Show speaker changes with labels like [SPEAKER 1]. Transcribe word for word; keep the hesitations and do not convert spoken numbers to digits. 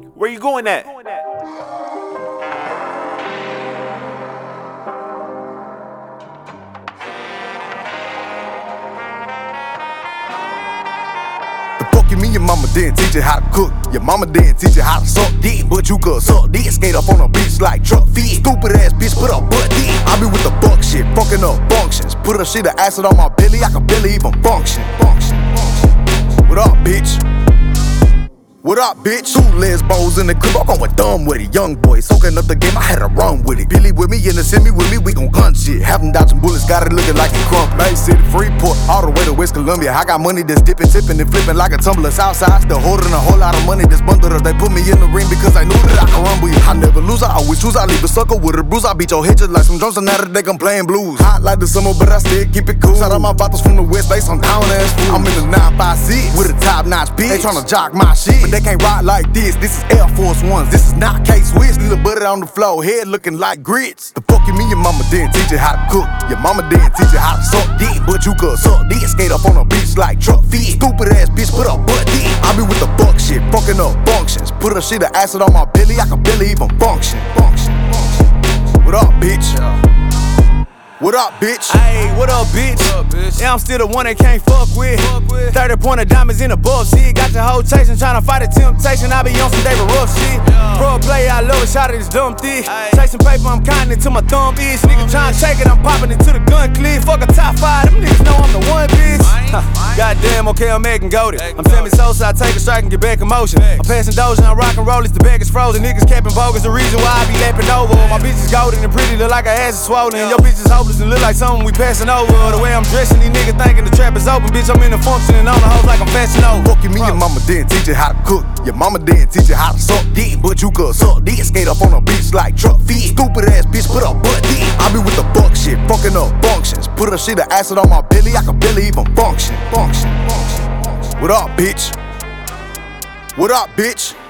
[SPEAKER 1] Where you going at?
[SPEAKER 2] You mean your mama didn't teach you how to cook? Your mama didn't teach you how to suck dick, but you could suck dick. Skate up on a beach like truck feet. Stupid ass bitch, put up butt dick. I be with the buck shit, fucking up functions. Put a shit of acid on my belly, I can barely even function. Function, function. What up, bitch? What up, bitch? Two lesbos in the crib, I'm going dumb with it. Young boy, soaking up the game, I had to run with it. Billy with me, in the semi with me, we gon' gun shit. Have them dodging bullets, got it looking like a crump. Bay City, Freeport, all the way to West Columbia. I got money that's dipping, tipping, and flipping like a tumbler. Southside, still holding a whole lot of money that's bundled up. They put me in the ring because I knew that I could rumble you. I never lose, I always choose, I leave a sucker with a bruise. I beat your head just like some drums, and now that they I'm playing blues. Hot like the summer, but I still keep it cool. Shout out my bottles from the West Bay, some down ass food. I'm in the nine five six with a top notch bitch. They tryna jock my shit, but they can't ride like this. This is Air Force Ones, this is not K-Swiss. Little butter on the floor, head looking like grits. The fuck you mean your mama didn't teach you how to cook? Your mama didn't teach you how to suck dick, but you could suck dick. Skate up on a beach like truck feet. Stupid ass bitch, put up butt dick. I be with the buck shit, fucking up functions. Put a shit of acid on my belly, I can barely even function. Function, function. What up, bitch? What up, bitch?
[SPEAKER 1] Hey, what up, bitch?
[SPEAKER 3] What up, bitch?
[SPEAKER 1] Yeah, I'm still the one they can't fuck with.
[SPEAKER 3] Fuck with.
[SPEAKER 1] thirty pointer diamonds in the buff shit. Got your whole chasing, tryna fight a temptation. I be on some David Ruff shit.
[SPEAKER 3] Yeah.
[SPEAKER 1] Pro player, I love a shot of this dumb thick.
[SPEAKER 3] Ay.
[SPEAKER 1] Chasing paper, I'm counting it till my thumb itch. Nigga tryna shake it, I'm popping it to the gun clip. Fuck a top five, them niggas know I'm the one, bitch.
[SPEAKER 3] Mine, mine.
[SPEAKER 1] Goddamn, okay, I'm making goated.
[SPEAKER 3] Making
[SPEAKER 1] I'm Sammy Sosa, I take a strike and get back in motion.
[SPEAKER 3] Facts.
[SPEAKER 1] I'm passing Doja, I'm rock and roll, it's the bag is frozen. Niggas capping bogus, the reason why I be lapping over. My bitch is golden and pretty, look like her ass is swollen.
[SPEAKER 3] Yeah.
[SPEAKER 1] Your bitch is hopeless and look like something we passing over. The way I'm dressing, these niggas thinking the trap is open. Bitch, I'm in the functioning on the hoes like I'm fashion over.
[SPEAKER 2] Fuck you mean your mama didn't teach you how to cook? Your mama didn't teach you how to suck dick, but you could suck dick. Skate up on a beach like truck feet. Stupid ass bitch, put up butt dick. I be with the buck shit, fucking up functions. Put a shit of acid on my belly, I can barely even function. Function, function, function. What up, bitch? What up, bitch?